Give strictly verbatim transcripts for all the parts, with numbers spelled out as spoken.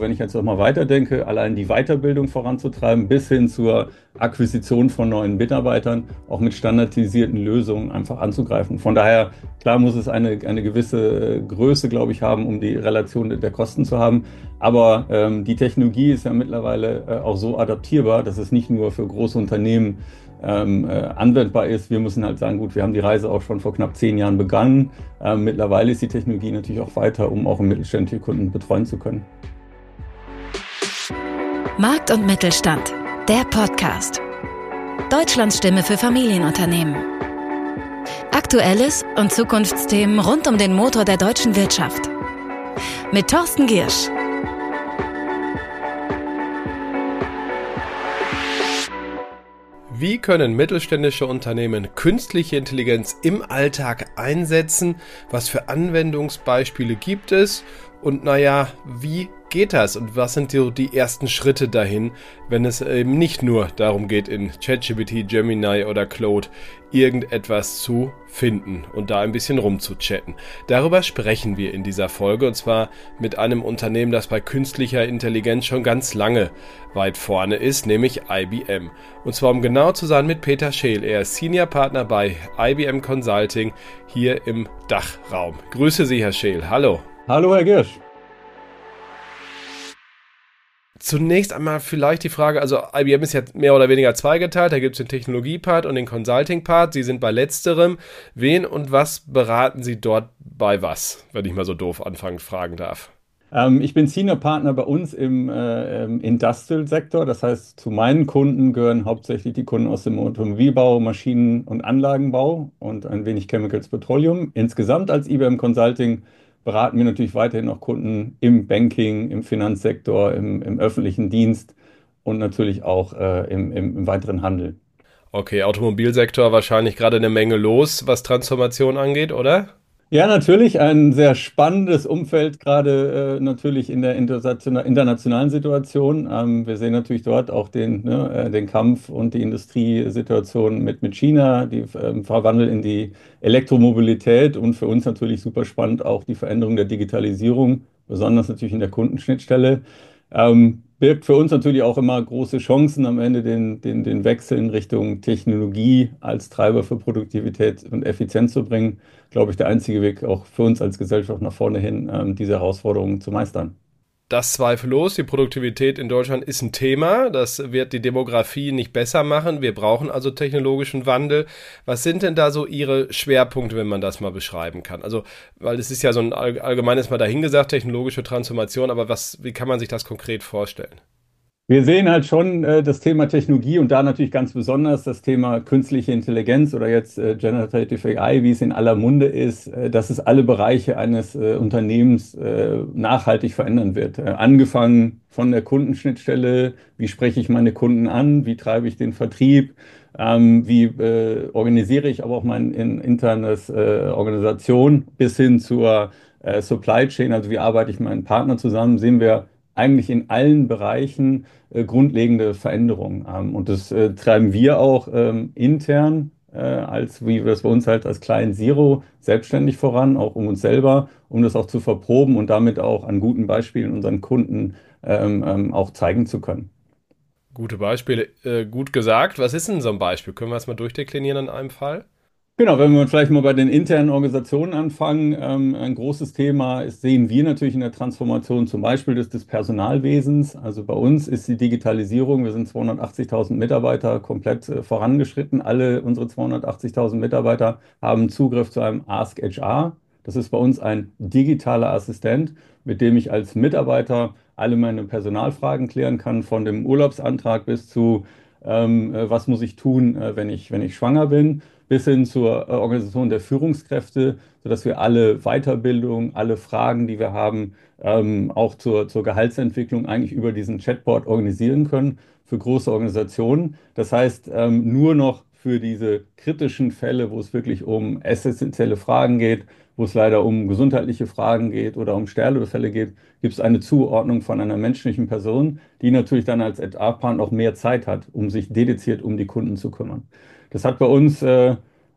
Wenn ich jetzt noch mal weiterdenke, allein die Weiterbildung voranzutreiben, bis hin zur Akquisition von neuen Mitarbeitern, auch mit standardisierten Lösungen einfach anzugreifen. Von daher, klar muss es eine, eine gewisse Größe, glaube ich, haben, um die Relation der Kosten zu haben. Aber ähm, die Technologie ist ja mittlerweile äh, auch so adaptierbar, dass es nicht nur für große Unternehmen ähm, äh, anwendbar ist. Wir müssen halt sagen, gut, wir haben die Reise auch schon vor knapp zehn Jahren begonnen. Ähm, mittlerweile ist die Technologie natürlich auch weiter, um auch mittelständische Kunden betreuen zu können. Markt und Mittelstand, der Podcast. Deutschlands Stimme für Familienunternehmen. Aktuelles und Zukunftsthemen rund um den Motor der deutschen Wirtschaft. Mit Thorsten Giersch. Wie können mittelständische Unternehmen künstliche Intelligenz im Alltag einsetzen? Was für Anwendungsbeispiele gibt es? Und naja, wie geht das? Und was sind so die ersten Schritte dahin, wenn es eben nicht nur darum geht, in ChatGPT, Gemini oder Claude irgendetwas zu finden und da ein bisschen rumzuchatten? Darüber sprechen wir in dieser Folge, und zwar mit einem Unternehmen, das bei künstlicher Intelligenz schon ganz lange weit vorne ist, nämlich I B M. Und zwar, um genau zu sein, mit Peter Scheel. Er ist Senior Partner bei I B M Consulting hier im Dachraum. Grüße Sie, Herr Scheel. Hallo. Hallo, Herr Giersch. Zunächst einmal vielleicht die Frage, also I B M ist ja mehr oder weniger zweigeteilt, da gibt es den Technologie-Part und den Consulting-Part. Sie sind bei letzterem. Wen und was beraten Sie dort bei was, wenn ich mal so doof anfangen fragen darf? Ähm, ich bin Senior Partner bei uns im äh, Industrial-Sektor. Das heißt, zu meinen Kunden gehören hauptsächlich die Kunden aus dem Automobilbau, Maschinen- und Anlagenbau und ein wenig Chemicals, Petroleum. Insgesamt als I B M Consulting beraten wir natürlich weiterhin noch Kunden im Banking, im Finanzsektor, im, im öffentlichen Dienst und natürlich auch äh, im, im, im weiteren Handel. Okay, Automobilsektor wahrscheinlich gerade eine Menge los, was Transformation angeht, oder? Ja, natürlich ein sehr spannendes Umfeld, gerade äh, natürlich in der international- internationalen Situation. Ähm, wir sehen natürlich dort auch den, ne, äh, den Kampf und die Industriesituation mit, mit China, die ähm, Verwandel in die Elektromobilität und für uns natürlich super spannend auch die Veränderung der Digitalisierung, besonders natürlich in der Kundenschnittstelle. Ähm, birgt für uns natürlich auch immer große Chancen, am Ende den, den, den Wechsel in Richtung Technologie als Treiber für Produktivität und Effizienz zu bringen. Glaube ich, der einzige Weg auch für uns als Gesellschaft nach vorne hin, ähm, diese Herausforderungen zu meistern. Das zweifellos, die Produktivität in Deutschland ist ein Thema, das wird die Demografie nicht besser machen, wir brauchen also technologischen Wandel. Was sind denn da so Ihre Schwerpunkte, wenn man das mal beschreiben kann? Also, weil es ist ja so ein allgemeines Mal dahingesagt, technologische Transformation, aber was, wie kann man sich das konkret vorstellen? Wir sehen halt schon äh, das Thema Technologie und da natürlich ganz besonders das Thema künstliche Intelligenz oder jetzt äh, Generative A I, wie es in aller Munde ist, äh, dass es alle Bereiche eines äh, Unternehmens äh, nachhaltig verändern wird. Äh, angefangen von der Kundenschnittstelle, wie spreche ich meine Kunden an, wie treibe ich den Vertrieb, ähm, wie äh, organisiere ich aber auch meine in, internes äh, Organisation bis hin zur äh, Supply Chain, also wie arbeite ich mit meinen Partnern zusammen, sehen wir eigentlich in allen Bereichen äh, grundlegende Veränderungen. Ähm, und das äh, treiben wir auch ähm, intern, äh, als wie wir das bei uns halt als Client Zero selbstständig voran, auch um uns selber, um das auch zu verproben und damit auch an guten Beispielen unseren Kunden ähm, ähm, auch zeigen zu können. Gute Beispiele, äh, gut gesagt. Was ist denn so ein Beispiel? Können wir das mal durchdeklinieren in einem Fall? Genau, wenn wir vielleicht mal bei den internen Organisationen anfangen, ähm, ein großes Thema ist, sehen wir natürlich in der Transformation zum Beispiel des, des Personalwesens. Also bei uns ist die Digitalisierung, wir sind zweihundertachtzigtausend Mitarbeiter komplett äh, vorangeschritten. Alle unsere zweihundertachtzigtausend Mitarbeiter haben Zugriff zu einem Ask H R. Das ist bei uns ein digitaler Assistent, mit dem ich als Mitarbeiter alle meine Personalfragen klären kann, von dem Urlaubsantrag bis zu, ähm, äh, was muss ich tun, äh, wenn ich, wenn ich schwanger bin, bis hin zur äh, Organisation der Führungskräfte, sodass wir alle Weiterbildung, alle Fragen, die wir haben, ähm, auch zur, zur Gehaltsentwicklung eigentlich über diesen Chatbot organisieren können für große Organisationen. Das heißt, ähm, nur noch für diese kritischen Fälle, wo es wirklich um essentielle Fragen geht, wo es leider um gesundheitliche Fragen geht oder um Sterbefälle geht, gibt es eine Zuordnung von einer menschlichen Person, die natürlich dann als H R-Partner auch mehr Zeit hat, um sich dediziert um die Kunden zu kümmern. Das hat bei uns äh,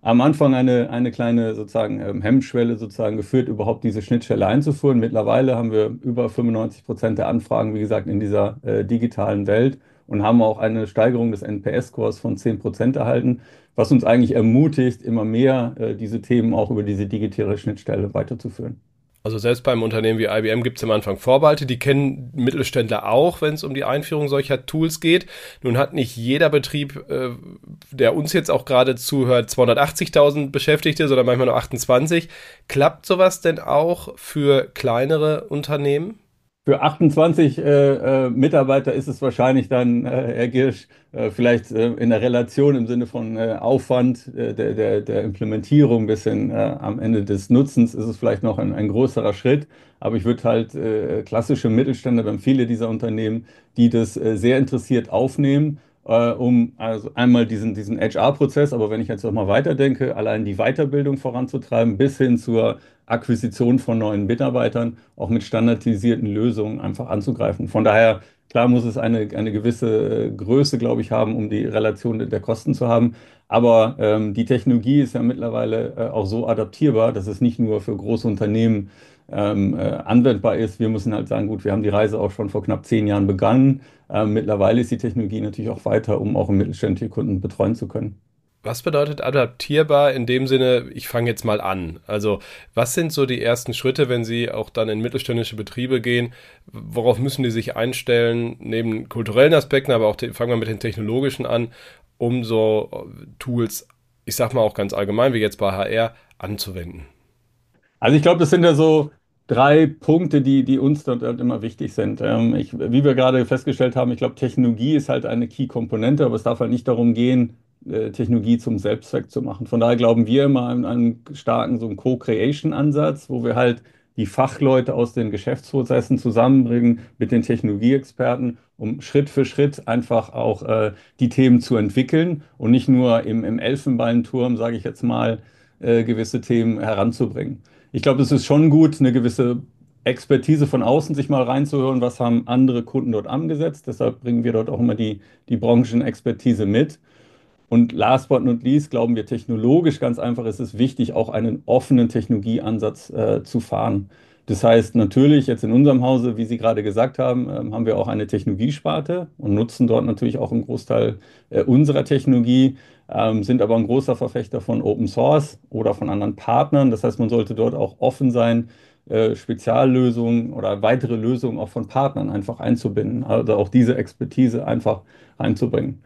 am Anfang eine, eine kleine sozusagen ähm, Hemmschwelle sozusagen geführt, überhaupt diese Schnittstelle einzuführen. Mittlerweile haben wir über fünfundneunzig Prozent der Anfragen, wie gesagt, in dieser äh, digitalen Welt und haben auch eine Steigerung des N P S-Scores von zehn Prozent erhalten, was uns eigentlich ermutigt, immer mehr äh, diese Themen auch über diese digitale Schnittstelle weiterzuführen. Also selbst beim Unternehmen wie I B M gibt es am Anfang Vorbehalte, die kennen Mittelständler auch, wenn es um die Einführung solcher Tools geht. Nun hat nicht jeder Betrieb, äh, der uns jetzt auch gerade zuhört, zweihundertachtzigtausend Beschäftigte, sondern manchmal nur achtundzwanzig. Klappt sowas denn auch für kleinere Unternehmen? Für achtundzwanzig äh, äh, Mitarbeiter ist es wahrscheinlich dann, äh, Herr Girsch, äh, vielleicht äh, in der Relation im Sinne von äh, Aufwand äh, der, der, der Implementierung bis hin äh, am Ende des Nutzens ist es vielleicht noch ein, ein größerer Schritt. Aber ich würde halt äh, klassische Mittelständler, wir haben viele dieser Unternehmen, die das äh, sehr interessiert aufnehmen, äh, um also einmal diesen, diesen H R-Prozess, aber wenn ich jetzt noch mal weiterdenke, allein die Weiterbildung voranzutreiben, bis hin zur Akquisition von neuen Mitarbeitern, auch mit standardisierten Lösungen einfach anzugreifen. Von daher, klar muss es eine, eine gewisse Größe, glaube ich, haben, um die Relation der Kosten zu haben. Aber ähm, die Technologie ist ja mittlerweile äh, auch so adaptierbar, dass es nicht nur für große Unternehmen ähm, äh, anwendbar ist. Wir müssen halt sagen, gut, wir haben die Reise auch schon vor knapp zehn Jahren begonnen. Ähm, mittlerweile ist die Technologie natürlich auch weiter, um auch mittelständische Kunden betreuen zu können. Was bedeutet adaptierbar in dem Sinne, ich fange jetzt mal an? Also was sind so die ersten Schritte, wenn Sie auch dann in mittelständische Betriebe gehen? Worauf müssen die sich einstellen, neben kulturellen Aspekten, aber auch fangen wir mit den technologischen an, um so Tools, ich sag mal auch ganz allgemein, wie jetzt bei H R, anzuwenden? Also ich glaube, das sind ja so drei Punkte, die, die uns dort halt immer wichtig sind. Ähm, ich, wie wir gerade festgestellt haben, ich glaube, Technologie ist halt eine Key-Komponente, aber es darf halt nicht darum gehen, äh, Technologie zum Selbstzweck zu machen. Von daher glauben wir immer an einen starken so einen Co-Creation-Ansatz, wo wir halt die Fachleute aus den Geschäftsprozessen zusammenbringen mit den Technologieexperten, um Schritt für Schritt einfach auch äh, die Themen zu entwickeln und nicht nur im, im Elfenbeinturm, sage ich jetzt mal, äh, gewisse Themen heranzubringen. Ich glaube, es ist schon gut, eine gewisse Expertise von außen sich mal reinzuhören, was haben andere Kunden dort angesetzt. Deshalb bringen wir dort auch immer die, die Branchenexpertise mit. Und last but not least glauben wir technologisch ganz einfach, ist es wichtig, auch einen offenen Technologieansatz äh, zu fahren. Das heißt natürlich jetzt in unserem Hause, wie Sie gerade gesagt haben, ähm, haben wir auch eine Technologiesparte und nutzen dort natürlich auch einen Großteil äh, unserer Technologie, ähm, sind aber ein großer Verfechter von Open Source oder von anderen Partnern. Das heißt, man sollte dort auch offen sein, äh, Speziallösungen oder weitere Lösungen auch von Partnern einfach einzubinden, also auch diese Expertise einfach einzubringen.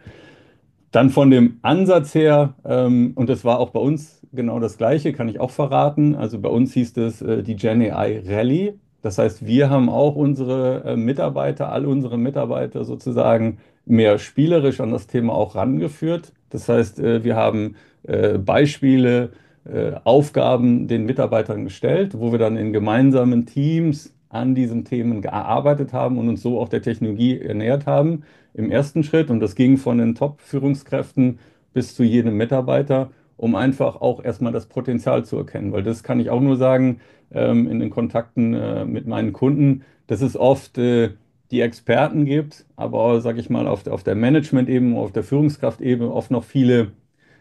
Dann von dem Ansatz her, ähm, und das war auch bei uns genau das Gleiche, kann ich auch verraten. Also bei uns hieß es äh, die GenAI Rally. Das heißt, wir haben auch unsere äh, Mitarbeiter, all unsere Mitarbeiter sozusagen mehr spielerisch an das Thema auch rangeführt. Das heißt, äh, wir haben äh, Beispiele, äh, Aufgaben den Mitarbeitern gestellt, wo wir dann in gemeinsamen Teams an diesen Themen gearbeitet haben und uns so auch der Technologie ernährt haben im ersten Schritt. Und das ging von den Top-Führungskräften bis zu jedem Mitarbeiter, um einfach auch erstmal das Potenzial zu erkennen. Weil das kann ich auch nur sagen, ähm, in den Kontakten äh, mit meinen Kunden, dass es oft äh, die Experten gibt, aber sage ich mal, auf, auf der Management-Ebene, auf der Führungskraftebene oft noch viele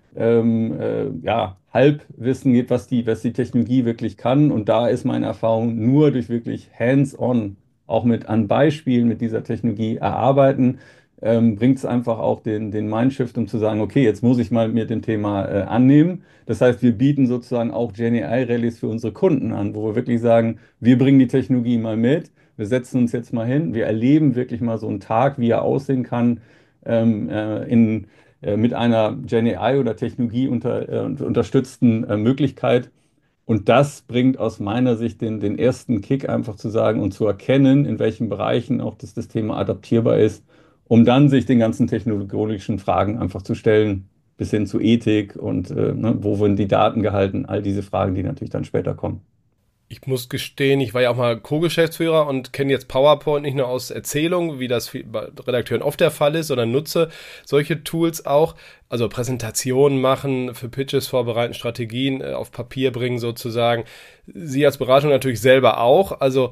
ähm, äh, ja, Halbwissen gibt, was die, was die Technologie wirklich kann. Und da ist meine Erfahrung nur durch wirklich hands-on, auch mit an Beispielen mit dieser Technologie erarbeiten, ähm, bringt es einfach auch den, den Mindshift, um zu sagen, okay, jetzt muss ich mal mir dem Thema äh, annehmen. Das heißt, wir bieten sozusagen auch GenAI-Rallyes für unsere Kunden an, wo wir wirklich sagen, wir bringen die Technologie mal mit, wir setzen uns jetzt mal hin, wir erleben wirklich mal so einen Tag, wie er aussehen kann, ähm, äh, in mit einer GenAI oder Technologie unter, äh, unterstützten äh, Möglichkeit. Und das bringt aus meiner Sicht den, den ersten Kick, einfach zu sagen und zu erkennen, in welchen Bereichen auch das, das Thema adaptierbar ist, um dann sich den ganzen technologischen Fragen einfach zu stellen, bis hin zu Ethik und äh, ne, wo werden die Daten gehalten, all diese Fragen, die natürlich dann später kommen. Ich muss gestehen, ich war ja auch mal Co-Geschäftsführer und kenne jetzt PowerPoint nicht nur aus Erzählungen, wie das bei Redakteuren oft der Fall ist, sondern nutze solche Tools auch, also Präsentationen machen, für Pitches vorbereiten, Strategien auf Papier bringen sozusagen. Sie als Beratung natürlich selber auch, also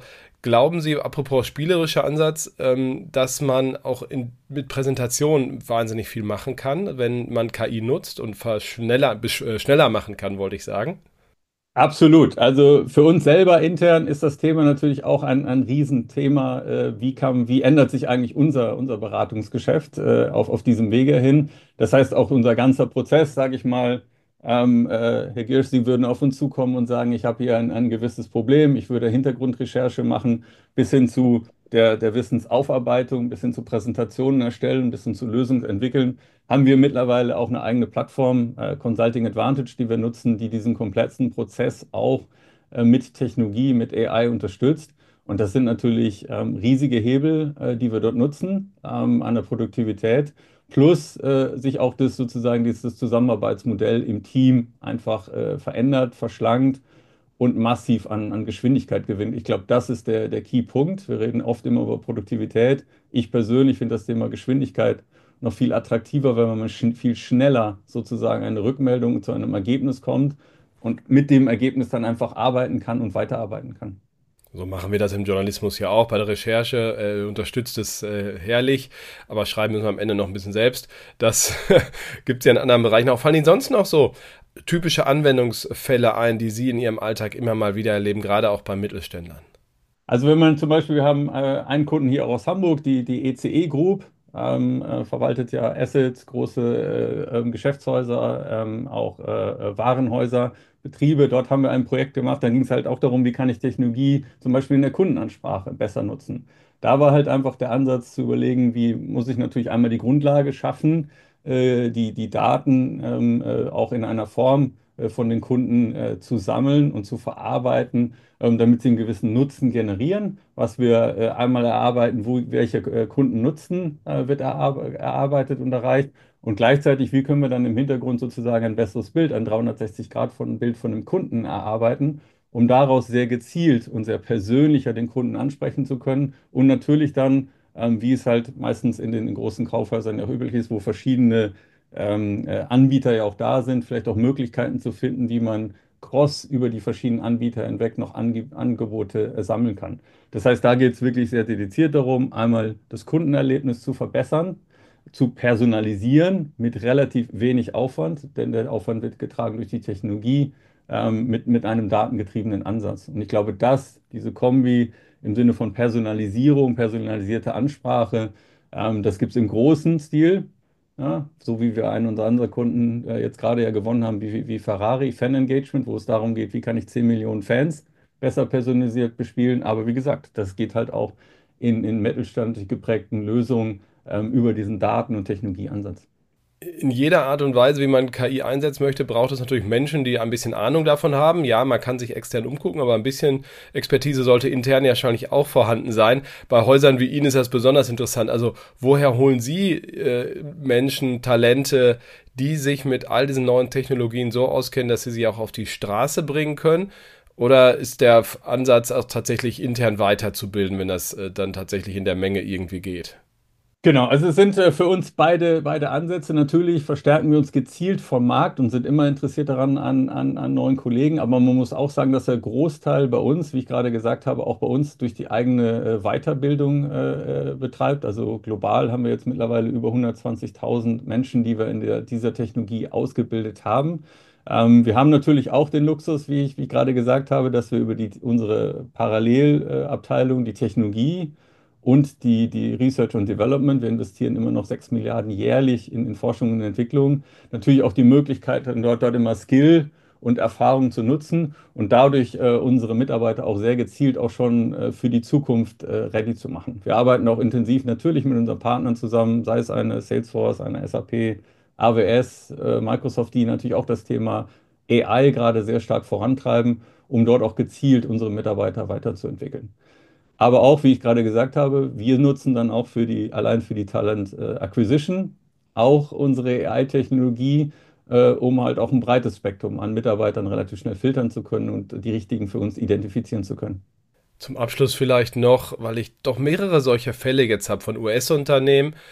Glauben Sie, apropos spielerischer Ansatz, ähm, dass man auch in, mit Präsentationen wahnsinnig viel machen kann, wenn man K I nutzt und schneller, äh, schneller machen kann, wollte ich sagen? Absolut. Also für uns selber intern ist das Thema natürlich auch ein, ein Riesenthema. Äh, wie kann, wie ändert sich eigentlich unser, unser Beratungsgeschäft äh, auf, auf diesem Wege hin? Das heißt, auch unser ganzer Prozess, sage ich mal, ähm, äh, Herr Giersch, Sie würden auf uns zukommen und sagen, ich habe hier ein, ein gewisses Problem, ich würde Hintergrundrecherche machen, bis hin zu der, der Wissensaufarbeitung, bis hin zu Präsentationen erstellen, bis hin zu Lösungen entwickeln, haben wir mittlerweile auch eine eigene Plattform, äh, Consulting Advantage, die wir nutzen, die diesen komplexen Prozess auch äh, mit Technologie, mit A I unterstützt. Und das sind natürlich ähm, riesige Hebel, äh, die wir dort nutzen ähm, an der Produktivität, plus äh, sich auch das sozusagen dieses Zusammenarbeitsmodell im Team einfach äh, verändert, verschlankt und massiv an, an Geschwindigkeit gewinnt. Ich glaube, das ist der, der Key-Punkt. Wir reden oft immer über Produktivität. Ich persönlich finde das Thema Geschwindigkeit noch viel attraktiver, weil man sch viel schneller sozusagen eine Rückmeldung zu einem Ergebnis kommt und mit dem Ergebnis dann einfach arbeiten kann und weiterarbeiten kann. So machen wir das im Journalismus ja auch. Bei der Recherche äh, unterstützt es äh, herrlich, aber schreiben müssen wir am Ende noch ein bisschen selbst. Das gibt es ja in anderen Bereichen auch. Fallen Ihnen sonst noch so typische Anwendungsfälle ein, die Sie in Ihrem Alltag immer mal wieder erleben, gerade auch bei Mittelständlern? Also wenn man zum Beispiel, wir haben äh, einen Kunden hier aus Hamburg, die, die E C E Group, ähm, äh, verwaltet ja Assets, große äh, ähm, Geschäftshäuser, ähm, auch äh, äh, Warenhäuser, Betriebe. Dort haben wir ein Projekt gemacht, da ging es halt auch darum, wie kann ich Technologie zum Beispiel in der Kundenansprache besser nutzen. Da war halt einfach der Ansatz zu überlegen, wie muss ich natürlich einmal die Grundlage schaffen, äh, die, die Daten ähm, äh, auch in einer Form äh, von den Kunden äh, zu sammeln und zu verarbeiten, ähm, damit sie einen gewissen Nutzen generieren. Was wir äh, einmal erarbeiten, wo, welche äh, Kundennutzen äh, wird erarbe erarbeitet und erreicht. Und gleichzeitig, wie können wir dann im Hintergrund sozusagen ein besseres Bild, ein dreihundertsechzig Grad von Bild von einem Kunden erarbeiten, um daraus sehr gezielt und sehr persönlicher den Kunden ansprechen zu können. Und natürlich dann, ähm, wie es halt meistens in den großen Kaufhäusern ja üblich ist, wo verschiedene ähm, äh, Anbieter ja auch da sind, vielleicht auch Möglichkeiten zu finden, wie man cross über die verschiedenen Anbieter hinweg noch Ange Angebote äh, sammeln kann. Das heißt, da geht es wirklich sehr dediziert darum, einmal das Kundenerlebnis zu verbessern, zu personalisieren mit relativ wenig Aufwand, denn der Aufwand wird getragen durch die Technologie, ähm, mit, mit einem datengetriebenen Ansatz. Und ich glaube, dass diese Kombi im Sinne von Personalisierung, personalisierte Ansprache, ähm, das gibt es im großen Stil. Ja, so wie wir einen unserer anderen Kunden äh, jetzt gerade ja gewonnen haben, wie, wie Ferrari, Fan Engagement, wo es darum geht, wie kann ich zehn Millionen Fans besser personalisiert bespielen. Aber wie gesagt, das geht halt auch in, in mittelständlich geprägten Lösungen ähm, über diesen Daten- und Technologieansatz. In jeder Art und Weise, wie man K I einsetzen möchte, braucht es natürlich Menschen, die ein bisschen Ahnung davon haben. Ja, man kann sich extern umgucken, aber ein bisschen Expertise sollte intern ja wahrscheinlich auch vorhanden sein. Bei Häusern wie Ihnen ist das besonders interessant. Also woher holen Sie äh, Menschen, Talente, die sich mit all diesen neuen Technologien so auskennen, dass sie sie auch auf die Straße bringen können? Oder ist der Ansatz auch tatsächlich intern weiterzubilden, wenn das äh, dann tatsächlich in der Menge irgendwie geht? Genau, also es sind äh, für uns beide, beide Ansätze. Natürlich verstärken wir uns gezielt vom Markt und sind immer interessiert daran an, an, an neuen Kollegen. Aber man muss auch sagen, dass der Großteil bei uns, wie ich gerade gesagt habe, auch bei uns durch die eigene äh, Weiterbildung äh, äh, betreibt. Also global haben wir jetzt mittlerweile über hundertzwanzigtausend Menschen, die wir in der, dieser Technologie ausgebildet haben. Ähm, wir haben natürlich auch den Luxus, wie ich, wie ich gerade gesagt habe, dass wir über die, unsere Parallelabteilung, die Technologie, und die, die Research und Development, wir investieren immer noch sechs Milliarden jährlich in, in Forschung und Entwicklung. Natürlich auch die Möglichkeit, dort, dort immer Skill und Erfahrung zu nutzen und dadurch äh, unsere Mitarbeiter auch sehr gezielt auch schon äh, für die Zukunft äh, ready zu machen. Wir arbeiten auch intensiv natürlich mit unseren Partnern zusammen, sei es eine Salesforce, eine S A P, A W S, äh, Microsoft, die natürlich auch das Thema A I gerade sehr stark vorantreiben, um dort auch gezielt unsere Mitarbeiter weiterzuentwickeln. Aber auch, wie ich gerade gesagt habe, wir nutzen dann auch für die, allein für die Talent äh, Acquisition auch unsere A I-Technologie, äh, um halt auch ein breites Spektrum an Mitarbeitern relativ schnell filtern zu können und die richtigen für uns identifizieren zu können. Zum Abschluss vielleicht noch, weil ich doch mehrere solcher Fälle jetzt habe von U S-Unternehmen,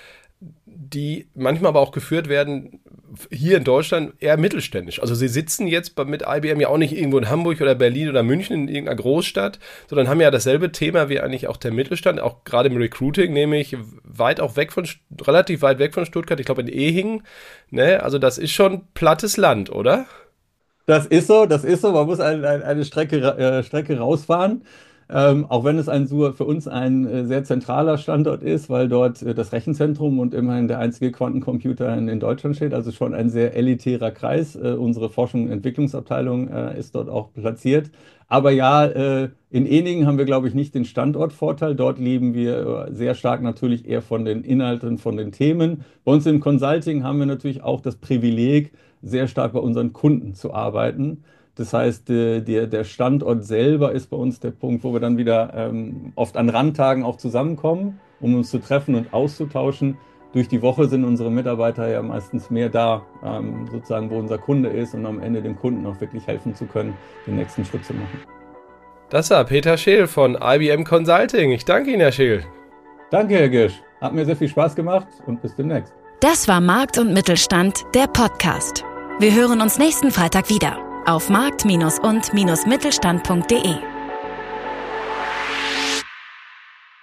die manchmal aber auch geführt werden, hier in Deutschland eher mittelständisch. Also sie sitzen jetzt mit I B M ja auch nicht irgendwo in Hamburg oder Berlin oder München in irgendeiner Großstadt, sondern haben ja dasselbe Thema wie eigentlich auch der Mittelstand, auch gerade im Recruiting, nämlich weit auch weg von, relativ weit weg von Stuttgart, ich glaube in Ehingen. Ne? Also das ist schon plattes Land, oder? Das ist so, das ist so. Man muss ein, ein, eine Strecke, äh, Strecke rausfahren. Ähm, auch wenn es ein, für uns ein äh, sehr zentraler Standort ist, weil dort äh, das Rechenzentrum und immerhin der einzige Quantencomputer in, in Deutschland steht, also schon ein sehr elitärer Kreis. Äh, unsere Forschung- und Entwicklungsabteilung äh, ist dort auch platziert. Aber ja, äh, in Ehingen haben wir, glaube ich, nicht den Standortvorteil. Dort leben wir äh, sehr stark natürlich eher von den Inhalten, von den Themen. Bei uns im Consulting haben wir natürlich auch das Privileg, sehr stark bei unseren Kunden zu arbeiten. Das heißt, der, der Standort selber ist bei uns der Punkt, wo wir dann wieder ähm, oft an Randtagen auch zusammenkommen, um uns zu treffen und auszutauschen. Durch die Woche sind unsere Mitarbeiter ja meistens mehr da, ähm, sozusagen, wo unser Kunde ist und am Ende dem Kunden auch wirklich helfen zu können, den nächsten Schritt zu machen. Das war Peter Scheel von I B M Consulting. Ich danke Ihnen, Herr Scheel. Danke, Herr Gisch. Hat mir sehr viel Spaß gemacht und bis demnächst. Das war Markt und Mittelstand, der Podcast. Wir hören uns nächsten Freitag wieder auf markt- und mittelstand punkt de.